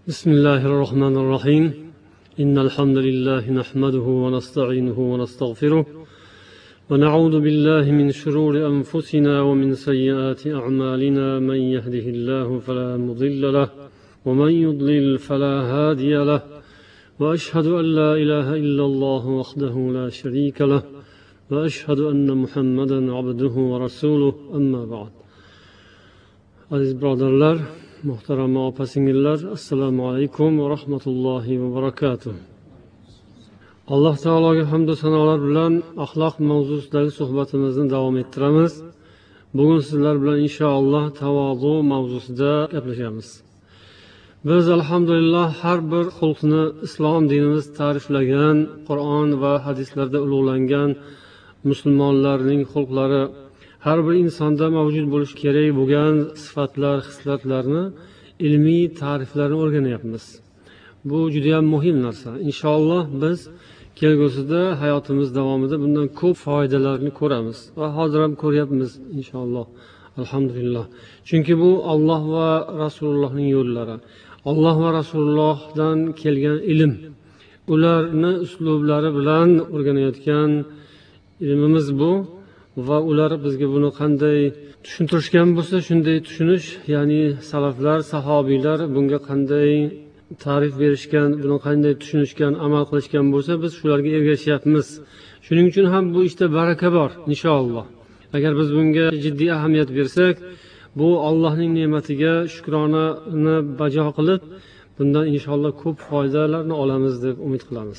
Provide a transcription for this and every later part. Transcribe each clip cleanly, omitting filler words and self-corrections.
بسم الله الرحمن الرحيم إن الحمد لله نحمده ونستعينه ونستغفره ونعوذ بالله من شرور أنفسنا ومن سيئات أعمالنا من يهده الله فلا مضل له ومن يضلل فلا هادي له وأشهد أن لا إله إلا الله وحده لا شريك له وأشهد أن محمدا عبده ورسوله أما بعد. Aziz birodarlar, muhtaram opa-singillar, assalomu alaykum va rahmatullohi va barakatuh. Alloh taologa hamd va sanolar bilan axloq mavzusidagi suhbatimizni davom ettiramiz. Bugun sizlar bilan inshaalloh tavozu mavzusida gaplashamiz. Biz alhamdulillah har bir xulqni islom dinimiz ta'riflagan, Qur'on va hadislarda ulug'langan musulmonlarning xulqlari, har bir insonda mavjud bo'lishi kerak bo'lgan sifatlar, xislatlarni ilmiy ta'riflarini o'rganyapmiz. Bu juda ham muhim narsa. Inshaalloh biz kelgusida hayotimiz davomida bundan ko'p foydalarni ko'ramiz va hozir ham ko'ryapmiz inshaalloh. Alhamdulillah. Chunki bu Alloh va Rasulullohning yo'llari. Alloh va Rasulullohdan kelgan ilm. Ularni uslublari bilan o'rganayotgan ilmimiz bu. Va ular bizga buni qanday tushuntirishgan bo'lsa shunday tushunish, ya'ni salaflar, sahobiylar bunga qanday ta'rif berishgan, buni qanday tushunishgan, amal qilishgan bo'lsa biz shularga ergashyapmiz. Shuning uchun ham bu ishda baraka bor inshaalloh. Agar biz bunga jiddiy ahamiyat bersak, bu Allohning ne'matiga shukronani bajo qilib, bundan inshaalloh ko'p foydalarni olamiz deb umid qilamiz.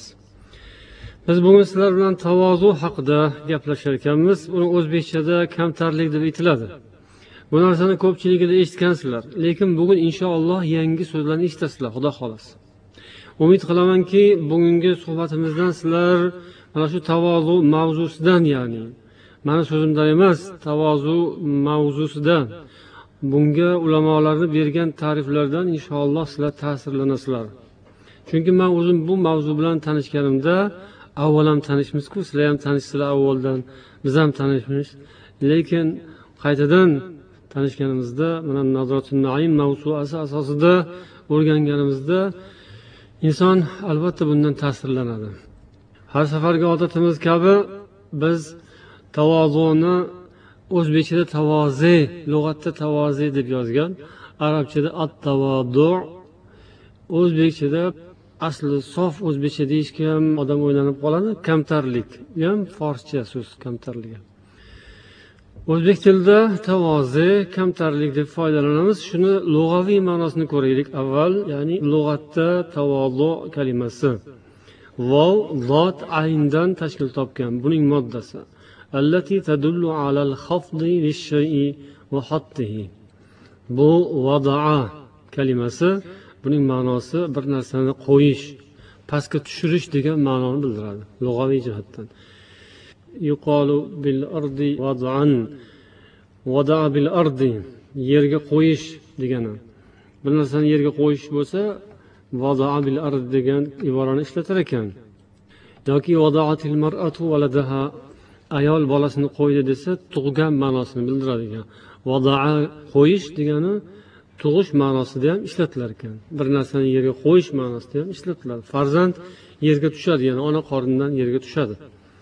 Biz bugun sizlar bilan tavozu haqida gaplashar ekanmiz. Uni o'zbekchada kamtarlik deb aytiladi. Bu narsani ko'pchiligida eshitgansizlar, lekin bugun inshaalloh yangi so'zlarni eshitasizlar, xudo xolasa. Umid qilamanki, bugungi suhbatimizdan sizlar mana shu tavozu mavzusidan, ya'ni mani so'zimdan emas, tavozu mavzusidan, bunga ulamolarning bergan ta'riflardan inshaalloh sizlar ta'sirlanasizlar. Chunki men o'zim bu mavzu bilan tanishganimda avvalam tanishmizku, sizlar ham tanishsizlar avvaldan, biz ham tanishmiz. Lekin qaytadan tanishganimizda, mana Nazoratun Naim mavzuasi asosida o'rganganimizda inson albatta bundan ta'sirlanadi. Har safargi odatimiz kabi biz tavozuni o'zbekchada tavozi, lug'atda tavozi deb yozgan, arabchada at-tavodu, o'zbekchada asli sof o'zbekcha deyishga ham odam o'ylanib qoladi. Kamtarlik, ham forscha so'z kamtarlik. O'zbek tilida tavozi, kamtarlik deb foydalanamiz. Shuni lug'aviy ma'nosini ko'raylik avval. Ya'ni lug'atda tavozu kalimasi vav, zot, ayndan tashkil topgan. Buning moddasi allati tadullu alal khafdi lish-shay'i va hattihi. Bu vada'a kalimasi. Buning ma'nosi bir narsani qo'yish, pastga tushirish degan ma'noni bildiradi lug'aviy jihatdan. Yuqalu bil ardi wad'an, wada'a bil ardi, yerga qo'yish degani. Bir narsani yerga qo'yish bo'lsa, wada'a bil ardi degan iborani ishlatar ekan. Yoki wada'atil mar'atu waladaha, ayol bolasini qo'ydi desa, tug'gan ma'nosini bildiradi ekan. Wada'a qo'yish degani tug'ish ma'nosida ham ishlatilar ekan. Bir narsani yerga qo'yish ma'nosida ham ishlatiladi. Farzand yerga tushadi, ya'ni ona qornidan yerga tushadi.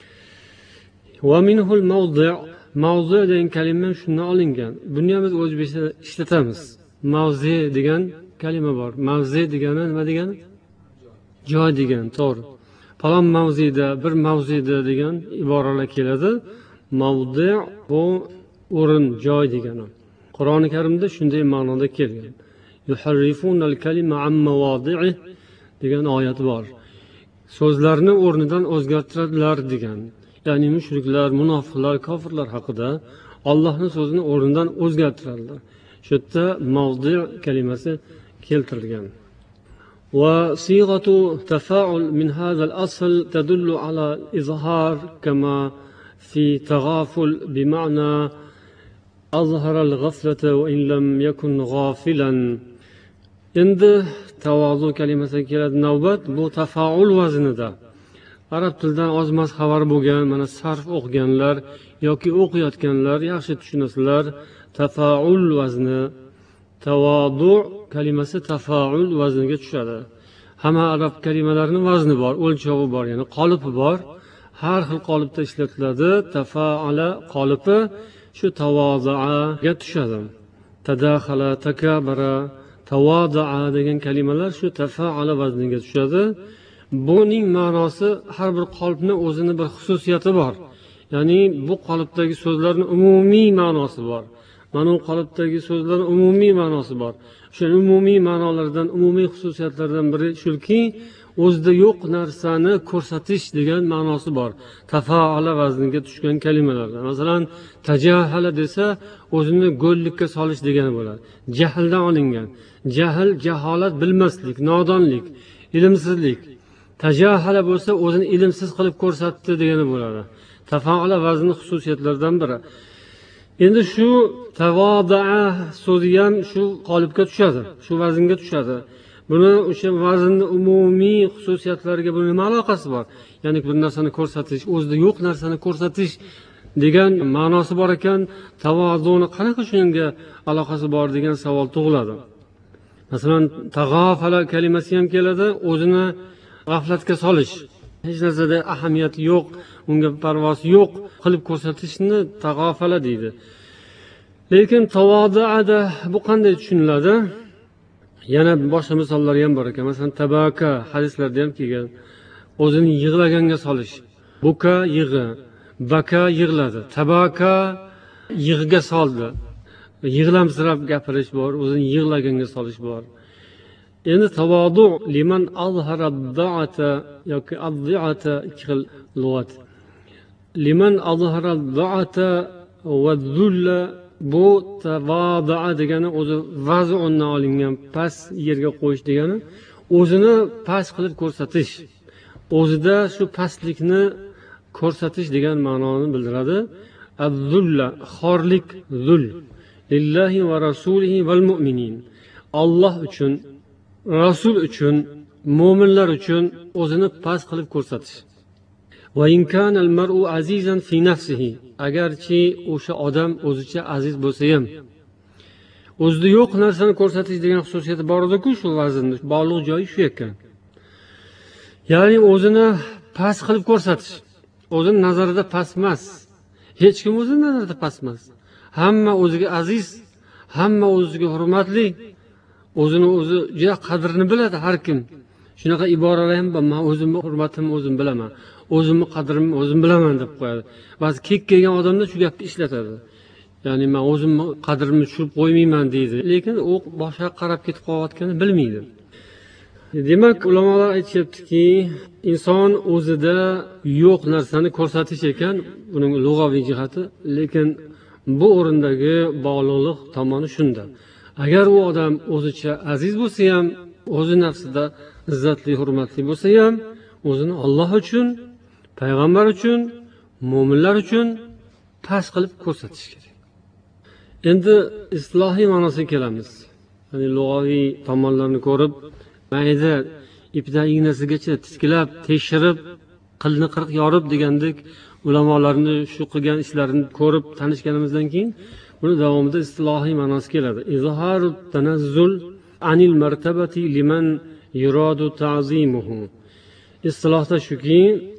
Va minhul mawdi', mawdi' degan kalima shundan olingan. Buni ham biz o'zbekcha ishlatamiz. Mavzi degan kalima bor. Mavzi degani nima degani? Joy degan, to'g'ri. Falon mavzida, bir mavzida degan iboralar keladi. Mawdi' bu o'rin, joy degani. Qur'oni Karimda shunday ma'noda kelgan. Yuharrifunal kalima an mawadi'i degan oyat bor. So'zlarni o'rnidan o'zgartiradilar degan. Ya'ni mushriklar, munofiqlar, kofirlar haqida Allohning so'zini o'rnidan o'zgartiradilar. Shu yerda mavdi' kalimasi keltirilgan. Wa sighatu tafa'ul min hadha al-asl tadullu ala izhar kama fi taghaful bi ma'na أظهر الغفلة وإن لم يكن غافلا. Endi tavozu kalimasiga keladi navbat. Bu tafaul vaznida. Arab tilidan ozmas xabar bo'lgan, mana sarf o'qiganlar yoki o'qiyotganlar yaxshi tushunasizlar. Tafaul vazni Tavodu kalimasi tafaul vazniga tushadi. Hamma arab kalimalarining vazni bor, o'lchovi bor, ya'ni qolipi bor. Har xil qolipda ishlatiladi. Tafaala qolipi shu tavozaga tushadi. Tadaxala, takabara, tavodaa degan kalimalar shu tafaala vazniga tushadi. Buning ma'nosi har bir qolipning o'zining bir xususiyati bor. Ya'ni bu qolipdagi so'zlarning umumiy ma'nosi bor. Mana bu qolipdagi so'zlarning umumiy ma'nosi bor. O'sha umumiy ma'nolardan, umumiy xususiyatlardan biri shuki, o'zida yo'q narsani ko'rsatish degan ma'nosi bor. Tafaala vazniga tushgan kalimalarda. Masalan, tajahala desa, o'zini go'llikka solish degani bo'ladi. Jahldan olingan. Jahl, jaholat bilmaslik, nodonlik, ilmsizlik. Tajahala bo'lsa, o'zini ilmsiz qilib ko'rsatdi degani bo'ladi. Tafaala vazni xususiyatlaridan biri. Endi shu tavodaa so'zi ham shu qolipga tushadi, shu vaznga tushadi. Buni o'sha vaznning umumiy xususiyatlariga buning nima aloqasi bor? Ya'ni bir narsani ko'rsatish, o'zida yo'q narsani ko'rsatish degan ma'nosi bor ekan, tavozuni qanaqa shunga aloqasi bor degan savol tug'iladi. Masalan, tag'afala kalimasi ham keladi, o'zini g'aflatga solish. Hech narsada ahamiyati yo'q, unga parvoz yo'q qilib ko'rsatishni tag'afala deydi. Lekin tavodaada bu qanday tushuniladi? Yana boshqa misollar ham bor ekan. Masalan, tabaka hadislarda ham kelgan. O'zini yig'laganga solish. Buka yig'i, baka yig'ladi. Tabaka yig'iga soldi. Yig'lamsirab gapirish bor, o'zini yig'laganga solish bor. Endi tavodu liman azhara ad-da'ata yoki ad-di'ata ikki xil lug'at. Liman azhara ad-da'ata va dhulla bu tavodaa degani o'zi vaz'undan olingan past yerga qo'yish degani, o'zini past qilib ko'rsatish. O'zida shu pastlikni ko'rsatish degan ma'noni bildiradi. Az-zulla xorlik, zul. Lillahi va rasulihi val mu'minin. Alloh uchun, Rasul uchun, mo'minlar uchun o'zini past qilib ko'rsatish. Va in kana al-mar'u azizan fi nafsihi, agarchi o'sha odam o'zicha aziz bo'lsa ham, o'zida yo'q narsani ko'rsatish degan xususiyati bor edi-ku shu vaznning bog'liq joyi shu ekan. Ya'ni o'zini past qilib ko'rsatish. O'zini nazarida past emas. Hech kim o'zini nazarida past emas. Hamma o'ziga aziz, hamma o'ziga hurmatli. O'zini o'zi juda qadrini biladi har kim. Shunaqa iboralar ham bor. Men o'zimni hurmatimni o'zim bilaman. O'zimni qadrimni o'zim bilaman deb qo'yadi. Ba'zi kek kelgan odamlar shu gapni ishlatadi. Ya'ni men o'zimni qadrimni tushirib qo'ymayman deydi. Lekin u boshqa qarab ketib qolayotganini bilmaydi. Demak, ulamolar aytishyaptiki, inson o'zida yo'q narsani ko'rsatish ekan, uning lug'aviy jihati, lekin bu o'rindagi bog'liqlik tomoni shunda. Agar u odam o'zicha aziz bo'lsa ham, o'zi nafsida izzatli, hurmatli bo'lsa ham, o'zini Alloh uchun, payg'ambar uchun, mo'minlar uchun past qilib ko'rsatish kerak. Endi islohiy ma'nosiga kelamiz. Ya'ni lug'aviy tomonlarni ko'rib, mayda ipdan ignasigacha tiklab, tekshirib, qilni qirq yorib degandek ulamolarni shu qilgan ishlarini ko'rib tanishganimizdan keyin buni davomida islohiy ma'nosi keladi. Izharut tanazzul anil martabati liman yuradu ta'zimuhu. Istilohda shuki,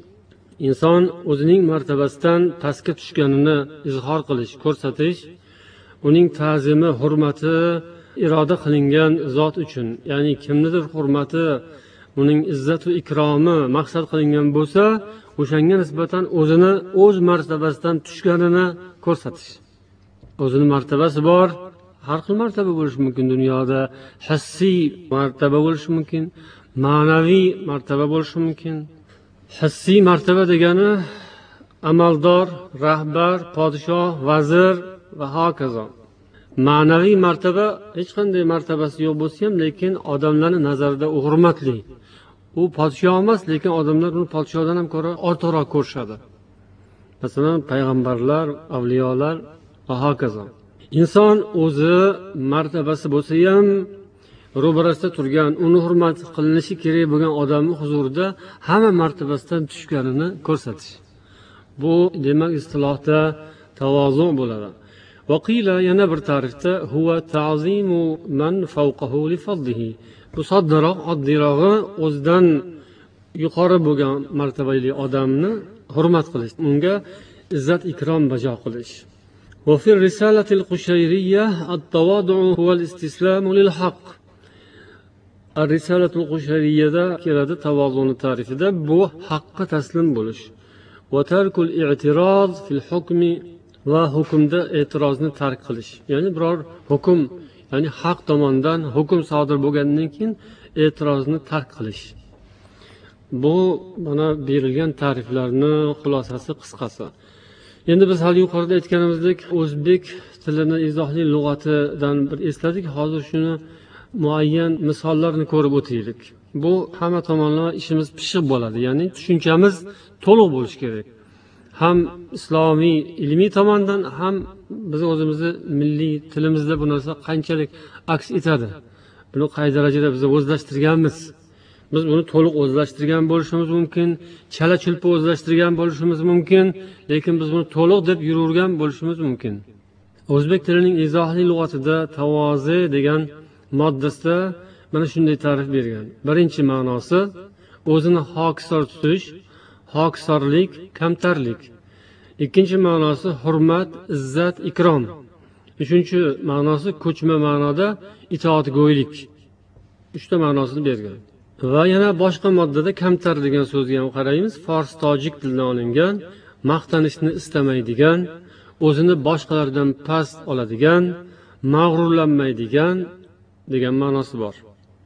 inson o'zining martabasidan pastga tushganini izhor qilish, ko'rsatish, uning ta'zimi, hurmati iroda qilingan zot uchun, ya'ni kimnidir hurmati, uning izzat va ikromi maqsad qilingan bo'lsa, o'shanga nisbatan o'zini o'z martabasidan tushganini ko'rsatish. O'zining martabasi bor, har xil martaba bo'lishi mumkin dunyoda, hissiy martaba bo'lishi mumkin, ma'naviy martaba bo'lishi mumkin. Hissiy martaba degani amaldor, rahbar, podshoh, vazir va hokazo. Ma'naviy martaba hech qanday martabasi yo'q bo'lsa ham, lekin odamlarning nazarida u hurmatli. U podshoh emas, lekin odamlar uni podshohdan ham ko'ra ortiqroq ko'rishadi. Masalan, payg'ambarlar, avliyolar va hokazo. Inson o'zi martabasi bo'lsa ham, ro'barasida turgan, uni hurmat qilinishi kerak bo'lgan odamning huzurida hamma martabasidan tushganini ko'rsatish. Bu demak istilohda tavozu bo'ladi. وقيل yana bir tarifda huwa ta'zimu man fawqahu li fadlihi. Bu soddaroq, oddiyrog'i o'zidan yuqori bo'lgan martabali odamni hurmat qilish, unga izzat ikrom bajo qilish. وفي الرسالة القشيرية التواضع هو الاستسلام للحق. الرسالة القشيرية keladi tavozuni ta'rifida bu haqqa taslim bo'lish. وترك الاعتراض في الحكم va hukmda e'tirozni tark qilish, ya'ni biror hukm, ya'ni haq tomonidan hukm sodir bo'lgandan keyin e'tirozni tark qilish. Bu mana berilgan ta'riflarni xulosasi qisqasi. Endi biz hali yuqorida aytganimizdek, o'zbek tilini izohli lug'atidan bir esladik. Hozir shuni muayyan misollarni ko'rib o'taylik. Bu hamma tomonlama ishimiz pishiq bo'ladi, ya'ni tushunchamiz to'liq bo'lishi kerak. Ham islomiy ilmiy tomondan, ham biz o'zimizni milliy tilimizda bu narsa qanchalik aks etadi, buni qay darajada biz o'zlashtirganmiz. Biz buni to'liq o'zlashtirgan bo'lishimiz mumkin, chala-chulpa o'zlashtirgan bo'lishimiz mumkin, lekin biz buni to'liq deb yuravergan bo'lishimiz mumkin. O'zbek tilining izohli lug'atida tavoze degan moddasida mana shunday ta'rif bergan. Birinchi ma'nosi o'zini hokisor tutish, hokisorlik, kamtarlik. Ikkinchi ma'nosi hurmat, izzat, ikrom. Uchinchi ma'nosi ko'chma ma'noda itoatgo'ylik. 3 ta ma'nosini bergan. Va yana boshqa moddada kamtar degan so'zga ham qaraymiz. Fors tojik tilidan olingan, maqtanishni istamaydigan, o'zini boshqalardan past oladigan, mag'rurlanmaydigan degan ma'nosi bor.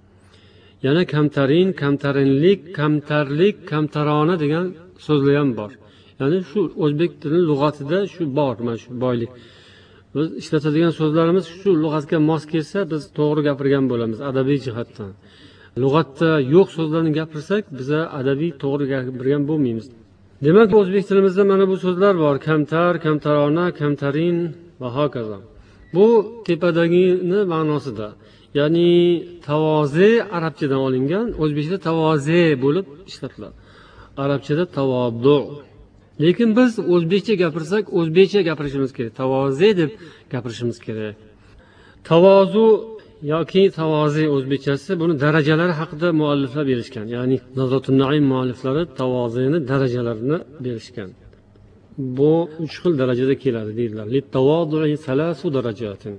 Yana kamtarin, kamtarinlik, kamtarlik, kamtarona degan so'zlar ham bor. Ya'ni shu o'zbek tili lug'atida shu bor, mana shu boylik. Biz ishlatadigan so'zlarimiz shu lug'atga mos kelsa, biz to'g'ri gapirgan bo'lamiz adabiy jihatdan. Lug'atda yo'q so'zlarni gapirsak, biza adabiy to'g'ri gapirgan bo'lmaymiz. Demak, o'zbek tilimizda mana bu so'zlar bor: kamtar, kamtarona, kamtarin va hokazo. Bu tepadagini ma'nosida. Ya'ni tavoze arabchadan olingan, o'zbekcha tavoze bo'lib ishlatiladi. Arabchada tavoddu. Lekin biz o'zbekcha gapirsak, o'zbekcha gapirishimiz kerak. Tavoze deb gapirishimiz kerak. Tavozu yoki tavoze o'zbekchasi, buni darajalari haqida mualliflar berishgan. Ya'ni Nazratun Naim mualliflari tavozeni darajalarini berishgan. Bu 3 xil darajada keladi deydilar. Lit tavodu'i salasu darajatin.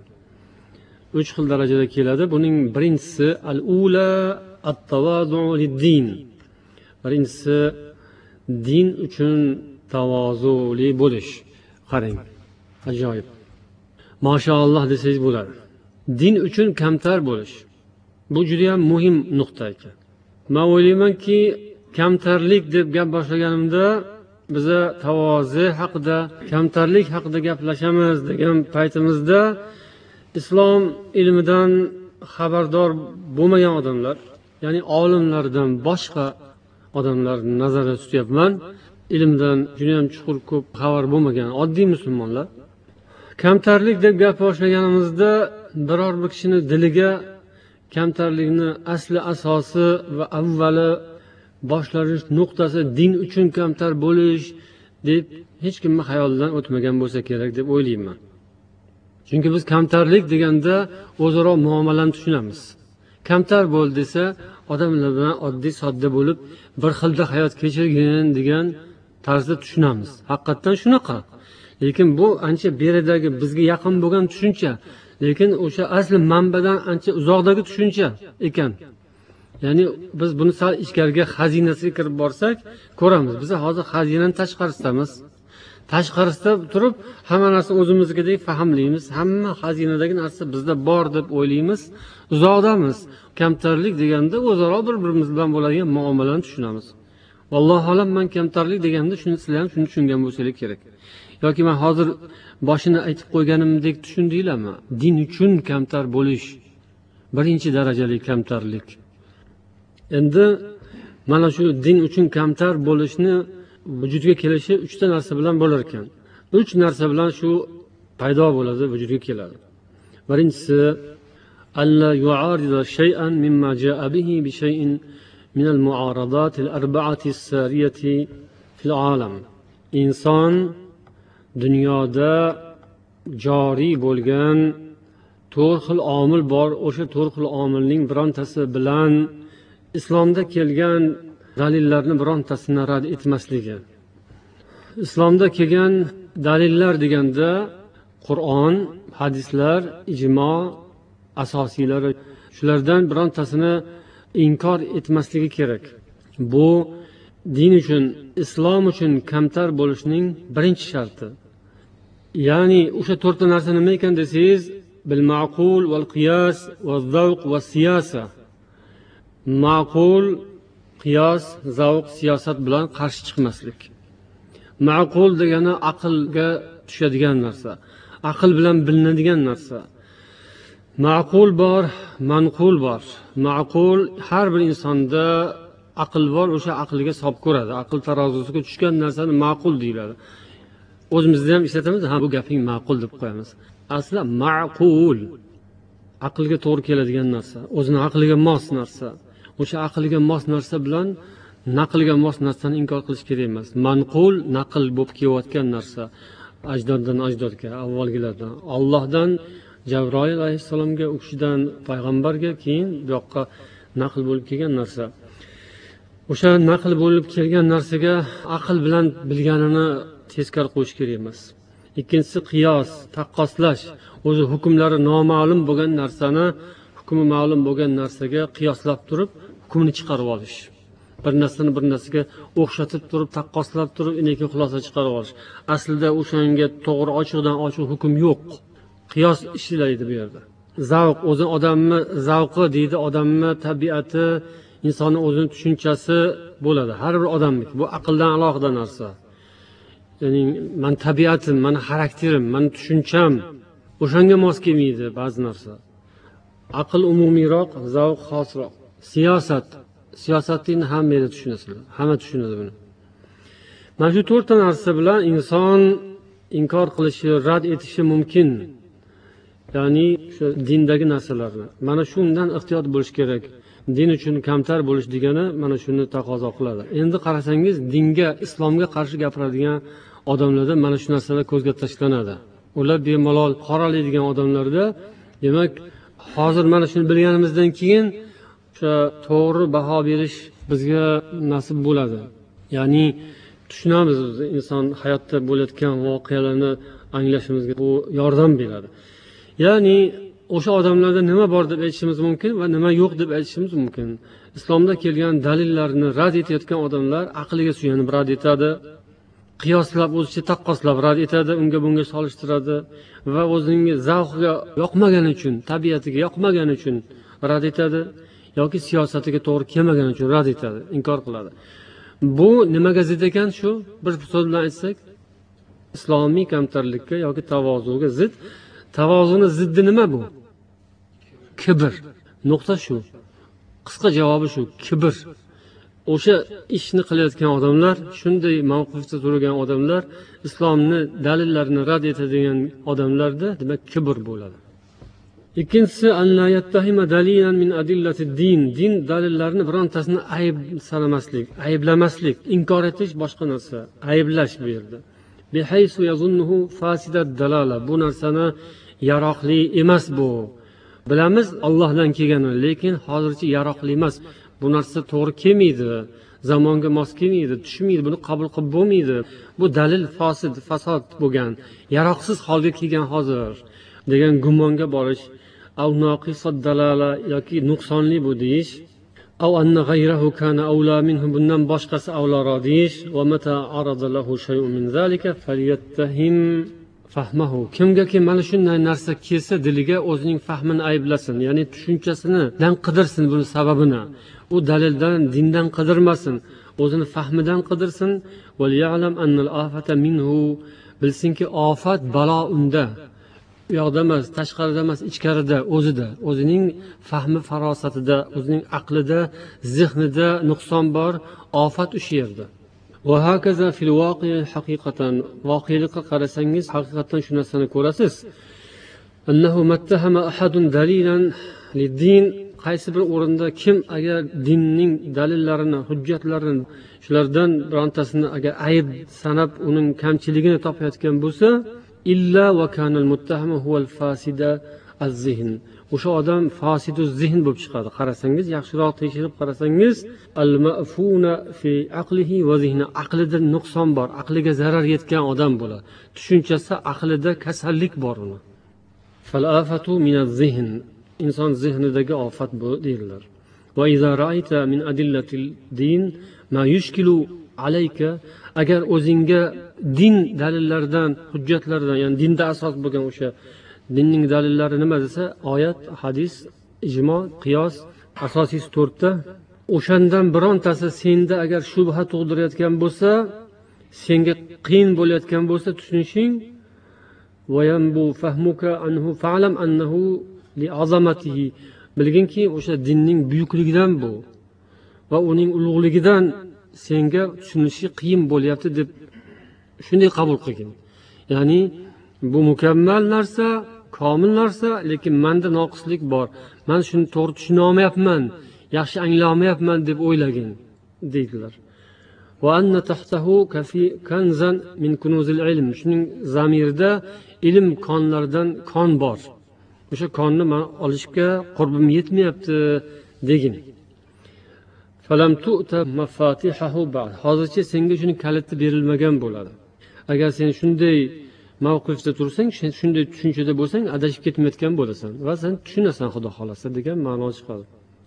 3 xil darajada keladi. Buning birinchisi al-ula at-tavadu'u lid-din. Birinchisi din uchun tavozuli bo'lish. Qarang, ajoyib. Mashaalloh desangiz bo'ladi. Din uchun kamtar bo'lish. Bu juda ham muhim nuqta ekan. Men o'ylaymanki, kamtarlik deb gap boshlaganimda biza tavoze haqida, kamtarlik haqida gaplashamiz degan paytimizda islom ilmidan xabardor bo'lmagan odamlar, ya'ni olimlardan boshqa odamlar nazarda tutyapman, ilmdan juda ham chuqur ko'p xabar bo'lmagan oddiy musulmonlar. Kamtarlik deb gap boshlaganimizda biror bir kishini diliga kamtarlikni asli asosi va avvali boshlanish nuqtasi din uchun kamtar bo'lish deb hech kimning xayolidan o'tmagan bo'lsa kerak deb o'ylayman. Chunki biz kamtarlik deganda o'zaro muomalani tushunamiz. Kamtar bo'l desa, odamlar bilan oddiy sodda bo'lib, bir xilda hayot kechirgin degan tarzda tushunamiz. Haqiqatan shunaqa. Lekin bu ancha beridagi bizga yaqin bo'lgan tushuncha, lekin o'sha asli manbadan ancha uzoqdagi tushuncha ekan. Ya'ni biz buni sal ichkariga, xazinasiga kirib borsak, ko'ramiz. Biz hozir xazinani tashqarisidamiz. Tashqarisida turib, hamma narsa o'zimizgidek fahmlaymiz. Hamma xazinadagi narsa bizda bor deb o'ylaymiz. Uzoqdamiz. Kamtarlik deganda o'zaro bir-birimiz bilan bo'ladigan muomalani tushunamiz. Vallohu alam, men kamtarlik deganda shuni sizlar ham shuni tushungan bo'lsangiz kerak. Yoki men hozir boshini aytib qo'yganimdek tushundinglarmi? Din uchun kamtar bo'lish birinchi darajali kamtarlik. Endi mana shu din uchun kamtar bo'lishni vujudga kelishi 3 ta narsa bilan bo'lar ekan. 3 narsa bilan shu paydo bo'ladi, vujudga keladi. Birinchisi alla yu'arida shay'an mimma ja'a bihi bi shay'in min al-mu'aradat al-arba'ati as-sariyati fil alam. Inson dunyoda joriy bo'lgan 4 xil omil bor. O'sha 4 xil omilning birontasi bilan islomda kelgan dalillarni birontasini rad etmasligi. Islomda kelgan dalillar deganda Qur'on, hadislar, ijmo asosiylari, shulardan birontasini inkor etmasligi kerak. Bu din uchun, islom uchun kamtar bo'lishning birinchi sharti. Ya'ni o'sha 4 ta narsa nima ekan desangiz, bil ma'qul val qiyas val zavq va siyasa. Ma'qul, qiyos, zavq, siyosat bilan qarshi chiqmaslik. Ma'qul degani aqlga tushadigan narsa, aql bilan bilinadigan narsa. Ma'qul bor, manqul bor. Ma'qul har bir insonda aql bor, o'sha aqliga hisob ko'radi. Aql tarozusiga tushgan narsani ma'qul deyiladi. O'zimizda ham ishlatamiz, ha bu gaping ma'qul deb qo'yamiz. Asli ma'qul aqlga to'g'ri keladigan narsa, o'zini aqliga mos narsa. O'sha aqliga mos narsa bilan naqlga mos narsani inkor qilish kerak emas. Manqul naql bo'lib kelayotgan narsa, ajdoddan ajdodga, avvalgilardan, Allohdan Jabroil alayhissalomga, u kishidan payg'ambarga, keyin bu yoqqa naql bo'lib kelgan narsa. O'sha naql bo'lib kelgan narsaga aql bilan bilganini teskari qo'yish kerak emas. Ikkinchisi qiyos, taqqoslash. O'zi hukmlari noma'lum bo'lgan narsani hukmi ma'lum bo'lgan narsaga qiyoslab turib hukmini chiqarib olish. Bir narsani bir narsaga o'xshatib turib, taqqoslab turib, uniki xulosa chiqarib olish. Aslida o'shanga to'g'ri ochiqdan ochiq hukm yo'q. Qiyos ishlaydi bu yerda. Zavq, o'zi odamni zavqi deydi, odamni tabiati, insonning o'zining tushunchasi bo'ladi. Har bir odamniki bu aqldan alohida narsa. Ya'ni men tabiatim, meni xarakterim, meni tushuncham o'shanga mos kelmaydi ba'zi narsa. Aql umumiyroq, zavq xosroq. Siyosatni hamma tushunasizlar. Hamma tushunadi buni. Mana shu 4 ta narsa bilan inson inkor qilishi, rad etishi mumkin. Ya'ni shu dindagi narsalarni. Mana shundan ehtiyot bo'lish kerak. Din uchun kamtar bo'lish degani mana shuni taqozo qiladi. Endi qarasangiz, dinga, islomga qarshi gapiradigan odamlarda mana shu narsalar ko'zga tashlanadi. Ular bemalol qoralaydigan odamlarda, demak, hozir mana shuni bilganimizdan keyin o'sha to'g'ri baho berish bizga nasib bo'ladi. Ya'ni tushunamiz, inson hayotda bo'layotgan voqealarni anglashimizga bu yordam beradi. Ya'ni o'sha odamlarda nima bor deb aytishimiz mumkin va nima yo'q deb aytishimiz mumkin. Islomda kelgan dalillarni rad etayotgan odamlar aqliga suyanib rad etadi, qiyoslab, o'zicha taqqoslab rad etadi, unga bunga solishtiradi va o'zining zavqiga yoqmagani uchun, tabiatiga yoqmagani uchun rad etadi yoki siyosatiga to'g'ri kelmagani uchun rad etadi, inkor qiladi. Bu nimaga zid ekan? Shu bir so'z bilan aytsak, islomiy kamtarlikka yoki tavozuga zid. Tavozuni ziddi nima bu? Kibr. Nuqta shu. Qisqa javobi shu, kibr. O'sha ishni qilayotgan odamlar, shunday mavqifda turgan odamlar, islomni dalillarini rad etadigan odamlarda demak kibr bo'ladi. Ikkinchisi, an la yattahima dalilan min adillati din. Din dalillarini birontasini ayb sanamaslik, ayblamaslik, inkor etish boshqa narsa, ayblash bu yerda. Bihaysu yazunnuhu fasidat dalala. Bu narsani yaroqli emas bu. Bilamiz Allohdan kelganini, lekin hozircha yaroqli emas. Bu narsa to'g'ri kelmaydi, zamonga mos kelmaydi, tushmaydi, buni qabul qilib bo'lmaydi. Bu dalil fosid, fasod bo'lgan, yaroqsiz holga kelgan hozir degan gumonga borish, av noqisat dalala yoki nuqsonli bu deyish, av anna g'ayrahu kana awla minhu, bundan boshqasi avlaro deyish, va mata arada lahu shay'un min zalika falyattahim fahmahu. Kimgaki mana shunday narsa kelsa diliga, o'zining fahmini ayblasin, ya'ni tushunchasidan qidirsin buni sababini. U dalildan, dindan qidirmasin, o'zini fahmidan qidirsin. Val ya'lam annal afata minhu, bilsinki ofat, balo unda. U yoqda emas, tashqarida emas, ichkarida, o'zida, o'zining fahmi farosatida, o'zining aqlida, zehnida nuqson bor, ofat o'sha yerda. Va hakaza fil voqi haqiqatan, voqelikqa qarasangiz haqiqatan shu narsani ko'rasiz. Annahu mattahama ahadun dalilan lid-din, qaysi bir o'rinda kim agar dinning dalillarini, hujjatlarini, shulardan birontasini agar ayb sanab uning kamchiligini topayotgan bo'lsa, illa va kanal muttahamu huval fasida az-zihn. O'sha odam fasidu zihn bo'lib chiqadi. Qarasangiz, yaxshiroq tekshirib qarasangiz, al-ma'funa fi aqlihi va zihni, aqlida nuqson bor, aqliga zarar yetgan odam bo'ladi. Tushunchasi, aqlida kasallik bor uni. Fal-afatu min az-zihn, inson zihnidagi ofat bu deydilar. Va iza ra'ayta min adillatil din ma yushkilu alayka, agar o'zingga din dalillaridan, hujjatlardan, ya'ni dinda asos bo'lgan o'sha dinning dalillari nima desa, oyat, hadis, ijmo, qiyos, asosiy 4 ta. O'shandan birontasi senda agar shubha tug'dirayotgan bo'lsa, senga qiyin bo'layotgan bo'lsa tushunishing, va yanbu fahmuka anhu fa'lam annahu li'azamatihi, bilginki o'sha dinning buyukligidan bu va uning ulug'ligidan senga tushunishi qiyin bo'lyapti deb shunday qabul qilgin. Ya'ni bu mukammal narsa, komil narsa, lekin menda noqislik bor. Men shuni to'g'ri tushuna olmayapman, yaxshi anglamayapman deb o'ylagin deydilar. Va anna tahtahu kanzan min kunuzil ilm, shuning zamirida ilm konlaridan kon bor. O'sha konni men olishga qurbim yetmayapti degin. Falam tu'ta mafatihahu ba'd, hozircha senga shuni kaliti berilmagan bo'ladi. Agar sen shunday mavqifda tursang, shunday tushunchada bo'lsang, adashib ketmayotgan bo'lasan va sen tushunasan xudo xolasa degan ma'no chiqadi.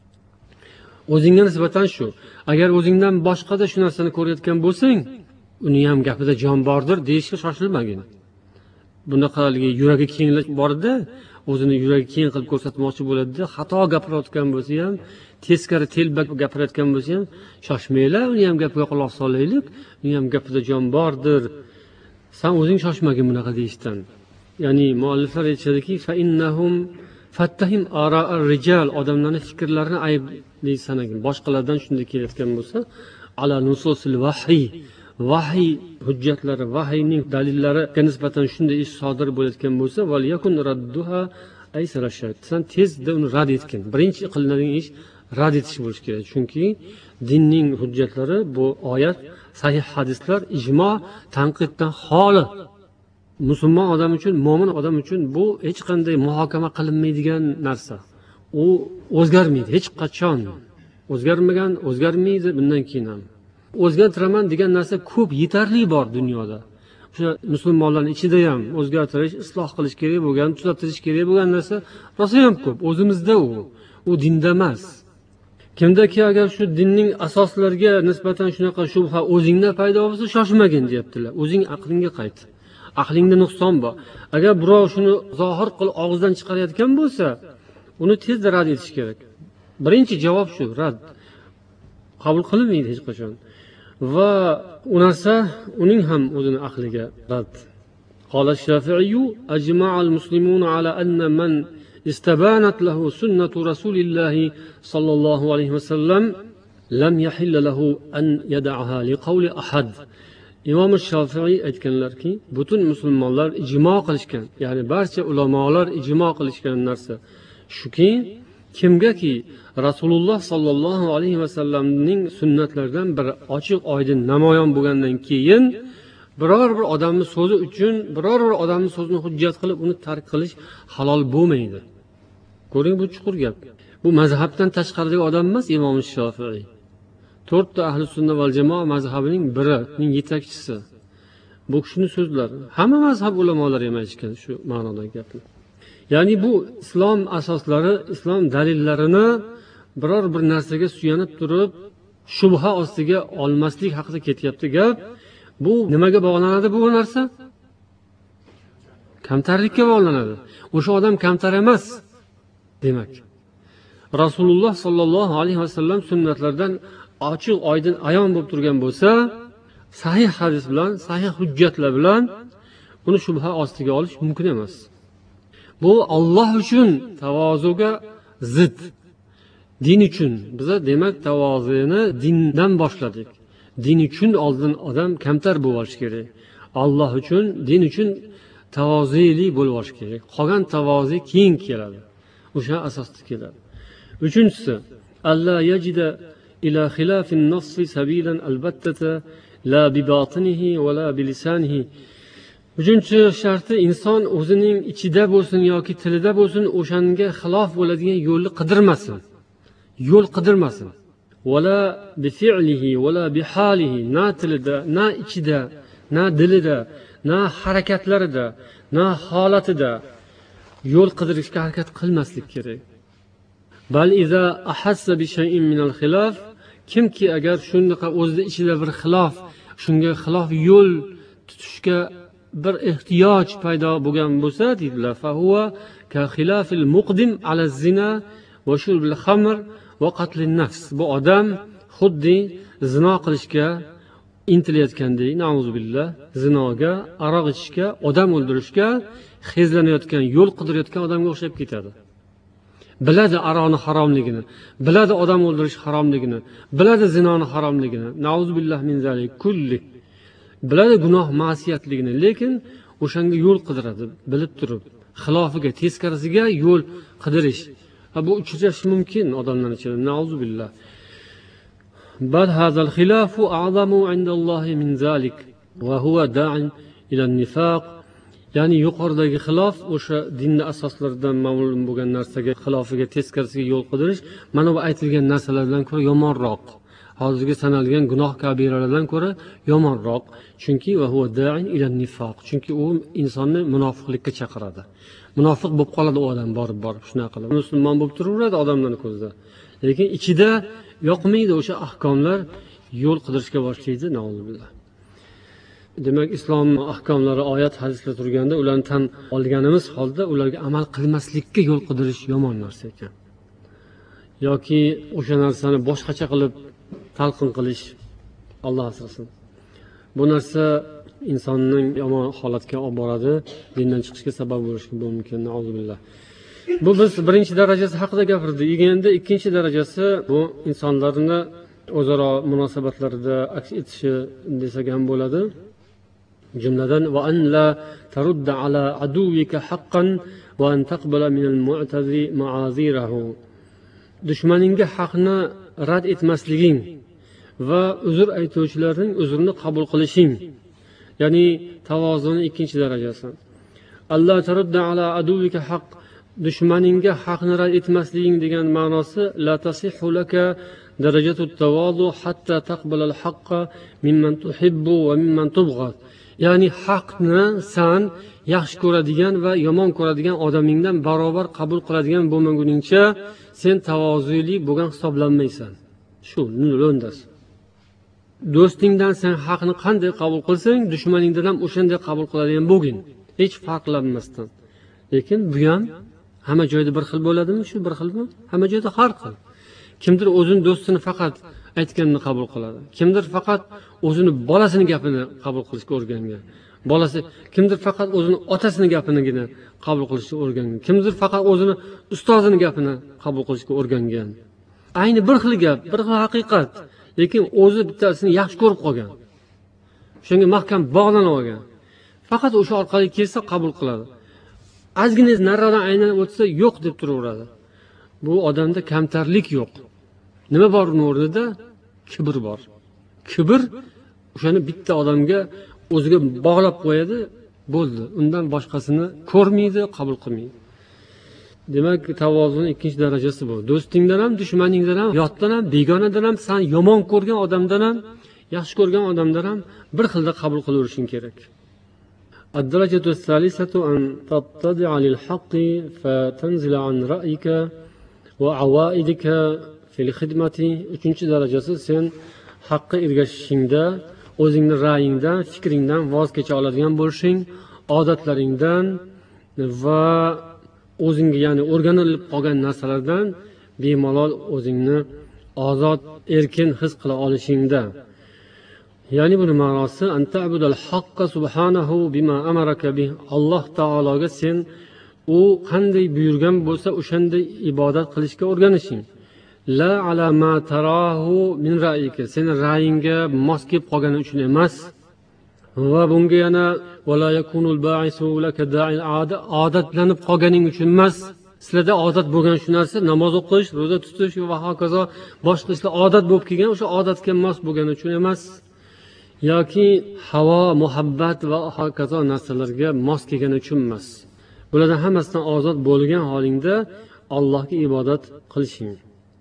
O'zingga nisbatan shu. Agar o'zingdan boshqada shu narsani ko'rayotgan bo'lsang, uni ham gapida jon bordir deyishga shoshilmagin. Bunaqaligi yuragi kenglish borda, o'zini yuragi keng qilib ko'rsatmoqchi bo'ladi-da, xato gapirayotgan bo'lsa ham, teskari telbak gapirayotgan bo'lsa ham, shoshmaylar, uni ham gapiga quloq solaylik, uni ham gapida jon bordir. Sen o'zing shoshmagin bunaqa deyishdan. Ya'ni mualliflar aytishadiki, fa innahum fattahim ara'ar rijal, odamlarning fikrlarini ayblaysan ekan. Boshqalardan shunday kelayotgan bo'lsa, ala nususil vahiy, vahiy hujjatlari, vahiyning dalillariga nisbatan shunday ish sodir bo'layotgan bo'lsa, val yakun radduha aysara shart. Sen tezda uni rad etgin. Birinchi qilinadigan ish rad etish bo'lishi kerak. Chunki dinning hujjatlari bu oyat, sahih hadislar, ijmo, tanqiddan xoli. Musulmon odam uchun, mo'min odam uchun bu hech qanday muhokama qilinmaydigan narsa. U o'zgarmaydi hech qachon. O'zgarmagan, o'zgarmaydi bundan keyin ham. O'zgartiraman degan narsa ko'p, yetarli bor dunyoda. O'sha musulmonlarning ichida ham o'zgartirish, isloh qilish kerak bo'lgan, tuzatish kerak bo'lgan narsa rosa ham ko'p. O'zimizda u dinda emas. Kimdaki agar shu dinning asoslariga nisbatan shunaqa shubha o'zingda paydo bo'lsa, shoshmagin deyaptilar. O'zing aqlingga qayt. Aqlingda nuqson bor. Agar birov shuni zohir qilib og'izdan chiqarayotgan bo'lsa, uni tezda rad etish kerak. Birinchi javob shu, rad. Qabul qilinmaydi hech qachon. Va u narsa uning ham o'zini aqliga rad. Qala Shafi'i ajma'al muslimuna ala anna man istabanat lahu sunnatu Rasulillah sallallohu alayhi vasallam lam yahilla lahu an yad'aha liqawli ahad. Imom Shafi'i aytganlarki, butun musulmonlar ijmo qilishgan, ya'ni barcha ulamolar ijmo qilishgan narsa shuki, kimgaki Rasululloh sallallohu alayhi vasallamning sunnatlaridan bir ochiq oydin namoyon bo'lgandan keyin biror bir odamning so'zi uchun, biror bir odamning so'zini hujjat qilib uni tark qilish halol bo'lmaydi. Ko'ring, bu chuqur gap. Bu mazhabdan tashqaridagi odam emas Imom Shafi'i. 4 ta ahli sunna val jamoa mazhabining birining yetakchisi. Bu kishining so'zlari. Hamma mazhab ulamolari ham aytgan shu ma'nodagi gapni. Ya'ni bu islom asoslari, islom dalillarini biror bir narsaga suyanib turib, shubha ostiga olmaslik haqida ketyapti gap. Bu nimaga bog'lanadi bu narsa? Kamtarlikka bog'lanadi. O'sha odam kamtar emas demak. Rasululloh sallallohu alayhi vasallam sunnatlaridan ochiq oydin ayon bo'lib turgan bo'lsa, sahih hadis bilan, sahih hujjatlar bilan uni shubha ostiga olish mumkin emas. Bu Alloh uchun tavozuga zid. Din uchun biza demak tavozuni dindan boshladik. Din uchun oldin odam kamtar bo'lishi kerak. Alloh uchun, din uchun tavozili bo'lishi kerak. Qolgan tavozi keyin keladi. O'sha asosda keladi. Uchinchisi, alla yajida ila xilafin nafsi sabilan albattata la bi batinihi va la bi lisanihi. Uchinchi sharti, inson o'zining ichida bo'lsin yoki tilida bo'lsin o'shanga xilof bo'ladigan yo'lni qidirmasin. Yo'l qidirmasin. Wala bi fi'lihi wala bi halihi, na tilida, na ichida, na dilida, na harakatlarida, na holatida yo'l qidirishga harakat qilmaslik kerak. Bal iza ahassa bi shay'in min al-khilaf, kimki agar shunaqa o'zida ichida bir xilof, shunga xilof yo'l tutishga bir ehtiyoj paydo bo'lgan bo'lsa, deydilar, fa huwa ka khilafil muqdim ala zina va shurbil khamr va qatlin nafs. Bu odam xuddi zino qilishga intilayotgandek, nauzubillah, zinoga, aroq ichishga, odam o'ldirishga xezlanayotgan, yo'l qidirayotgan odamga o'xshab ketadi. Biladi aroqni haromligini, biladi odam o'ldirish haromligini, biladi zinoni haromligini, nauzubillah min zalik kulli. Biladi gunoh ma'siyatligini, lekin o'shanga yo'l qidiradi, bilib turib, xilofiga, teskarisiga yo'l qidirish. Bu uchrashi mumkin odamlar ichida, nauzubillah. Bal hazal khilafu a'zamu indallohi min zalik va huwa da'in ila an-nifaq. Ya'ni yuqoridagi xilof o'sha dinning asoslaridan ma'lum bo'lgan narsaga xilofiga, teskarisiga yo'l qidirish mana bu aytilgan narsalardan ko'ra yomonroq. Hozirgi sanalgan gunoh kabiralardan ko'ra yomonroq. Chunki va huwa da'in ila an-nifaq. Chunki u insonni munofiqlikka chaqiradi. Munofiq bo'lib qoladi u odam borib shunaqa qilib. Musulmon bo'lib turaveradi odamlarning ko'zida. Lekin ichida yoqmaydi o'sha ahkomlar, yo'l qidirishga boshlaydi, nauzubillah. Demak, islom ahkomlari, oyat, hadislar turganda ularni tan olganimiz holda ularga amal qilmaslikka yo'l qidirish yomon narsa ekan. Yoki o'sha narsani boshqacha qilib talqin qilish, Alloh asrasin. Bu narsa insonning yomon holatga olib boradi, dindan chiqishga sabab bo'lishi mumkin, nauzubillah. Bu biz birinchi darajasi haqida gapirdik. Endi ikkinchi darajasi bu insonlarni o'zaro munosabatlarida aks etishi desak ham bo'ladi. Jumladan va an la tarudda ala aduwika haqqan va an taqbala min al-mu'tazi ma'azirahu. Dushmaningga haqni rad etmasliging va uzr aytuvchilarning uzrini qabul qilishing. Ya'ni tavozunning ikkinchi darajasi. Allah tarudda ala aduwika haqq, dushmaningga haqni rad etmasliging degan ma'nosi la tasihhu laka darajatu at-tawazu hatta taqbala al-haqqa mimman tuhibbu va mimman tubghad. Ya'ni haqni sen yaxshi ko'radigan va yomon ko'radigan odamingdan barobar qabul qiladigan bo'lmaguningcha sen tavozuli bo'lgan hisoblanmaysan. Shu lo'ndasi. Do'stingdan sen haqni qanday qabul qilsang, dushmaningdan ham o'shanday qabul qiladigan bo'lgin, hech farqlanmasdan. Lekin bu ham hamma joyda bir xil bo'ladimi? Shu bir xilmi? Hamma joyda har xil. Kimdir o'zining do'stini faqat aytganini qabul qiladi. Kimdir faqat o'zini bolasini gapini qabul qilishga o'rgangan. Bolasi kimdir faqat o'zini otasining gapinigina qabul qilishga o'rgangan. Kimdir faqat o'zini ustozining gapini qabul qilishga o'rgangan. Ayni bir xil gap, bir xil haqiqat, lekin o'zi bittasini yaxshi ko'rib qolgan. Shunga mahkam bog'lanib olgan. Faqat o'sha orqali kelsa qabul qiladi. Ozgina naridan aylanib o'tsa yo'q deb turaveradi. Bu odamda kamtarlik yo'q. Nima bor uning o'rnida? Kibr bor. Kibr o'shani bitta odamga o'ziga bog'lab qo'yadi, bo'ldi. Undan boshqasini ko'rmaydi, qabul qilmaydi. Demak, tavozunning ikkinchi darajasi bu. Do'stingdan ham, dushmaningdan ham, yotdan ham, begonadan ham, sen yomon ko'rgan odamdan ham, yaxshi ko'rgan odamdan ham bir xilda qabul qilaverishing kerak. الدرجة الثالثة أن تتضع للحق فتنزل عن رأيك وعوائدك في الخدمة. Uchinchi darajasi sen haqqa ergashishingda o'zingning ra'yingdan, fikringdan voz kecha oladigan bo'lishing, odatlaringdan va o'zingga, ya'ni o'rganilib qolgan narsalardan bemalol o'zingni ozod, erkin his qila olishingda. Ya'ni buni ma'nosi anta'budal haqqa subhanahu bima amaraka bih. Alloh taologa sen u qanday buyurgan bo'lsa o'shanday ibodat qilishga o'rganishing. La ala ma tarahu min ra'yika. Sening ra'yingga mos kelib qolgani uchun emas. Va bunga yana wala yakunul ba'isu laka da'il odatlanib qolganing uchun emas. Sizlarda odat bo'lgan shu narsa, namoz o'qish, roza tutish va hokazo boshqa ishlar odat bo'lib kelgan, o'sha odatga mos bo'lgani uchun emas. yoki havo, muhabbat va hokazo narsalarga mos kelgani uchun emas. Bulardan hammasidan ozod bo'lgan holingda Allohga ibodat qilishing.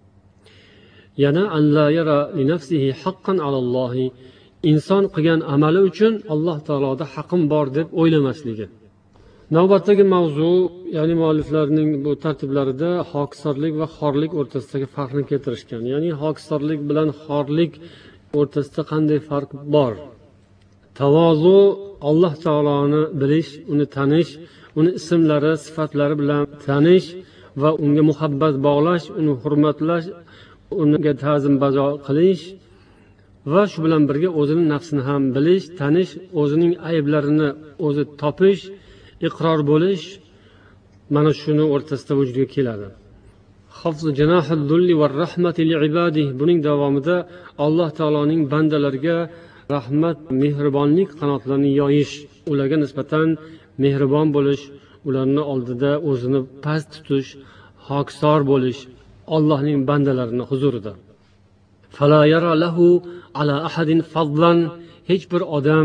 Yana alla yara li nafsihi haqqan alallohi, inson qilgan amali uchun Alloh taoloda haqqim bor deb o'ylamasligi. Navbatdagi mavzu, ya'ni mualliflarning bu tartiblarida hokisorlik va xorlik o'rtasidagi farqni keltirishgan. Ya'ni hokisorlik bilan xorlik o'rtasida qanday farq bor? Tavozu Alloh taoloni bilish, uni tanish, uni ismlari, sifatlari bilan tanish va unga muhabbat bog'lash, uni hurmatlash, unga ta'zim bajo qilish va shu bilan birga o'zining nafsini ham bilish, tanish, o'zining ayblarini o'zi topish, iqror bo'lish, mana shuni o'rtasida vujudga keladi. Hafzu janahul dulli va rahmati li ibadihi, buning davomida Alloh taoloning bandalariga rahmat, mehribonlik qanotlarini yoyish, ularga nisbatan mehribon bo'lish, ularning oldida o'zini past tutish, hokisor bo'lish, Allohning bandalarini huzurida. Fala yara lahu ala ahadin fadlan, hech bir odam